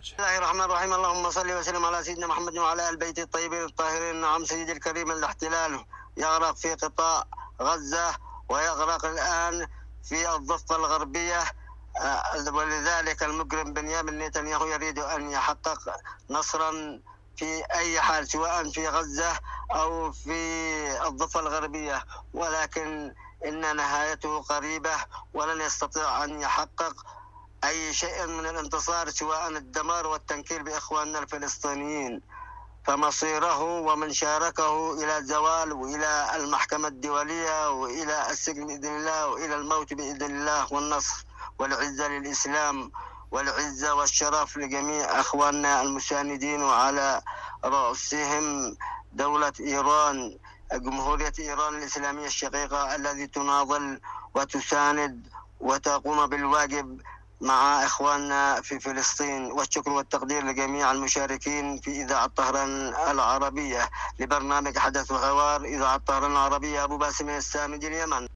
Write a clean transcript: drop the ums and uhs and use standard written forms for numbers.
بسم الله الرحمن الرحيم. اللهم صل وسلم على سيدنا محمد وعلى آل البيت الطيبين الطاهرين. نعم سيدي الكريم، الاحتلال يغرق في قطاع غزة ويغرق الآن في الضفة الغربية، ولذلك المجرم بنيامين نتنياهو يريد أن يحقق نصرا في أي حال، سواء في غزة أو في الضفة الغربية، ولكن إن نهايته قريبة ولن يستطيع أن يحقق أي شيء من الانتصار سواء الدمار والتنكيل بإخواننا الفلسطينيين. فمصيره ومن شاركه إلى الزوال وإلى المحكمة الدولية وإلى السجن بإذن الله وإلى الموت بإذن الله، والنصر والعزة للإسلام والعزة والشرف لجميع أخواننا المساندين، وعلى رأسهم دولة إيران، جمهورية إيران الإسلامية الشقيقة التي تناضل وتساند وتقوم بالواجب مع إخواننا في فلسطين. والشكر والتقدير لجميع المشاركين في إذاعة طهران العربية لبرنامج حدث وحوار إذاعة طهران العربية. أبو باسم السامي، اليمن.